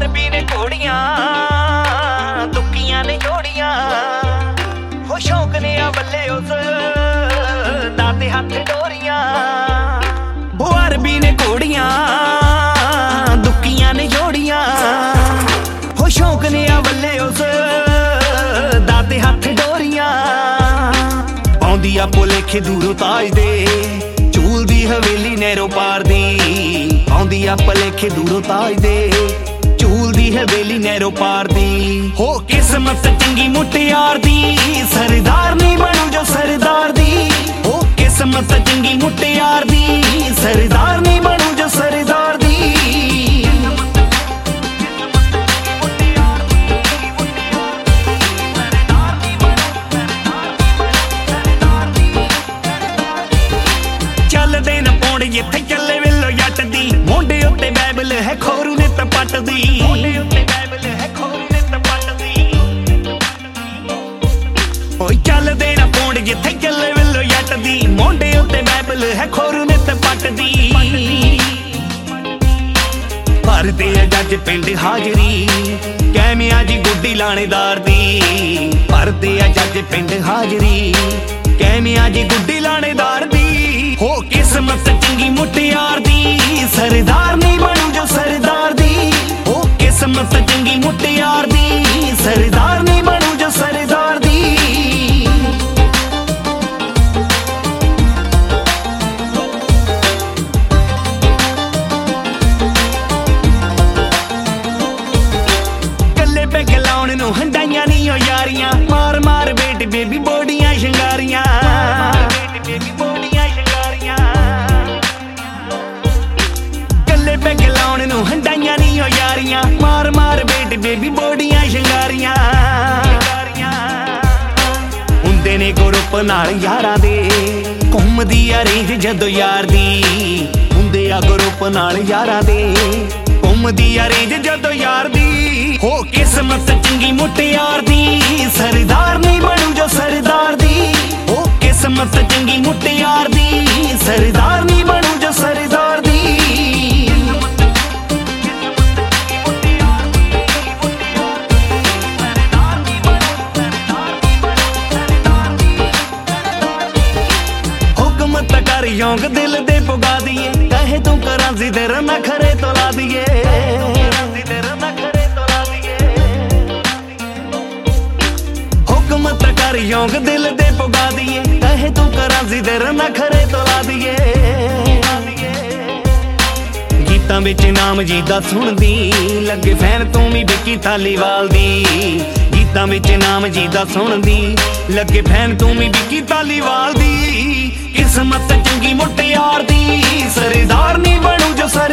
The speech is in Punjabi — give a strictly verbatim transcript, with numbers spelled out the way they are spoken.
ਬੁਆਰ ਵੀ ਨੇ ਘੋੜੀਆਂ ਦੁੱਕੀਆਂ ਨੇ ਜੋੜੀਆਂ ਹੋ ਸ਼ੌਕ ਨੇ ਆ ਬੱਲੇ ਉਸ ਦਾਤੇ ਹੱਥ ਡੋਰੀਆਂ ਬੁਆਰ ਵੀ ਨੇ ਘੋੜੀਆਂ ਦੁੱਕੀਆਂ ਨੇ ਜੋੜੀਆਂ ਹੋ ਸ਼ੌਕ ਨੇ ਆ ਬੱਲੇ ਉਸ ਦਾਤੇ ਹੱਥ ਡੋਰੀਆਂ ਪਾਉਂਦੀ ਆ ਭੁਲੇਖੇ ਦੂਰੋਂ ਤਾਜ ਦੇ ਝੂਲਦੀ ਹਵੇਲੀ ਨਹਿਰੋਂ ਪਾਰ ਦੀ ਆਉਂਦੀ ਆ ਭੁਲੇਖੇ ਦੂਰੋਂ ਤਾਜ ਦੇ ਝੂਲਦੀ ਹਵੇਲੀ ਨਹਿਰੋਂ ਪਾਰ ਦੀ ਹੋ ਕਿਸਮਤ ਚੰਗੀ ਮੁਟਿਆਰ ਦੀ ਸਰਦਾਰ ਨਹੀਂ ਬਣੂ ਜੋ ਸਰਦਾਰ ਦੀ ਹੋ ਕਿਸਮਤ ਚੰਗੀ ਮੁਟਿਆਰ ਦੀ ਸਰਦਾਰ ਨਹੀਂ ਬਣੂ ਜੋ ਸਰਦਾਰ ਦੀ ਚੱਲਦੇ ਨਾ ਪੌਂਡ ਜਿੱਥੇ ਚੱਲੇ ਵੇਲੋ ਜੱਟ ਦੀ ਮੋਢੇ ਉੱਤੇ ਬਾਈਬਲ ਹੈ ਖੋਰੂ ਨੇ ਤਾਂ ਪੱਟ ਦੀ ਮੋਢੇ ਉੱਤੇ ਬਾਈਬਲ ਹੈ ਖੋਰੂ ਨੇ ਤਾਂ ਪੱਟ ਦੀ ਓਏ ਚੱਲਦੇ ਨਾ ਪੌਂਡ ਜਿੱਥੇ ਚੱਲੇ ਵੇਲੋ ਜੱਟ ਦੀ ਮੋਢੇ ਉੱਤੇ ਬਾਈਬਲ ਹੈ ਖੋਰੂ ਨੇ ਤਾਂ ਪੱਟ ਦੀ ਭਰਦੇ ਆ ਜੱਜ ਪਿੰਡ ਹਾਜ਼ਰੀ ਕੈਮਿਆਂ ਜੀ ਗੁੱਡੀ ਲਾਣੇਦਾਰ ਦੀ ਭਰਦੇ ਆ ਜੱਜ ਪਿੰਡ ਹਾਜ਼ਰੀ ਕੈਮਿਆਂ ਜੀ ਗੁੱਡੀ ਲਾਣੇਦਾਰ ਦੀ ਹੋ ਕਿਸਮਤ ਚੰਗੀ ਮੁਟਿਆਰ ਦੀ ਸਰਦਾਰ ਨਹੀਂ ਬਣੂ ਜੋ ਸਰਦਾਰ ਦੀ ਹੋ ਕਿਸਮਤ ਚੰਗੀ ਮੁਟਿਆਰ ਦੀ ਸਰਦਾਰ ਨਹੀਂ ਬਣੂ ਜੋ ਸਰਦਾਰ ਦੀ ਕੱਲੇ ਪੈਗ ਲਾਉਣ ਨੂੰ ਹੰਡਾਈਆਂ ਨਹੀਂ ਓ ਯਾਰੀਆਂ ਮਾਰ ਮਾਰ ਬੇਟੀ ਬੇਬੀ ਬੋਡੀਆਂ ਸ਼ਿੰਗਾਰੀਆਂ ਬੇਬੀ ਬੋਡੀਆਂ ਸ਼ਿੰਗਾਰੀਆਂ ਕੱਲੇ ਪੈਗ ਲਾਉਣ ਨੂੰ ਹੰਡਾਈਆਂ ਨਹੀਂ ਓ ਯਾਰੀਆਂ ਮਾਰ ਮਾਰ ਬੇਟੀ ਬੇਬੀ ਬੋਡੀਆਂ ਸ਼ਿੰਗਾਰੀਆਂ ਹੁੰਦੇ ਨੇ ਗਰੁੱਪ ਨਾਲ ਯਾਰਾਂ ਦੇ ਘੁੰਮਦੀ ਆ ਰੇਂਜ ਜਦੋਂ ਯਾਰ ਦੀ ਹੁੰਦੇ ਆ ਗਰੁੱਪ ਨਾਲ ਯਾਰਾਂ ਦੇ ਘੁੰਮਦੀ ਆ ਰੇਂਜ ਜਦੋਂ ਯਾਰ ਦੀ ਹੋ ਕਿਸਮਤ ਚੰਗੀ ਮੁਟਿਆਰ ਦੀ ਸਰਦਾਰ ਨਹੀਂ ਬਣੂ ਜੋ ਸਰਦਾਰ ਦੀ ਹੋ ਕਿਸਮਤ ਚੰਗੀ ਮੁਟਿਆਰ ਦੀ ਸਰਦਾਰ ਨਹੀਂ ਬਣੂ ਜੋ ਸਰਦਾਰ ਦੀ ਹੁਕਮਤ ਕਰ ਯੋਂਗ ਦਿਲ ਦੇ ਪੁਗਾ ਦੀਏ ਕਹੇ ਤੂੰ ਕਰਾਂ ਜ਼ਿਦਰ ਨਾ ਖਰੇ ਤੋਂ ਲਾ ਦੀਏ ਹੁਕਮਤ ਕਰ ਯੋਂਗ ਦਿਲ ਦੇ ਪੁਗਾ ਦੀਏ ਕਹੇ ਤੂੰ ਕਰਾਂ ਜ਼ਿਦਰ ਨਾ ਖਰੇ ਤੋਂ ਲਾ ਦੀਏ ਗੀਤਾਂ ਵਿੱਚ ਨਾਮ ਜੀ ਦਾ ਸੁਣਦੀ ਲੱਗੇ ਫੈਨ ਤੂੰ ਵੀ ਵਿੱਕੀ ਧਾਲੀਵਾਲ ਦੀ ਗੀਤਾਂ ਵਿੱਚ ਨਾਮ ਜੀ ਦਾ ਸੁਣਦੀ ਲੱਗੇ ਫੈਨ ਤੂੰ ਵੀ ਵਿੱਕੀ ਧਾਲੀਵਾਲ ਦੀ ਕਿਸਮਤ ਚੰਗੀ ਮੁਟਿਆਰ ਦੀ ਸਰਦਾਰ ਨਹੀਂ ਬਣੂ ਜੋ ਸਰ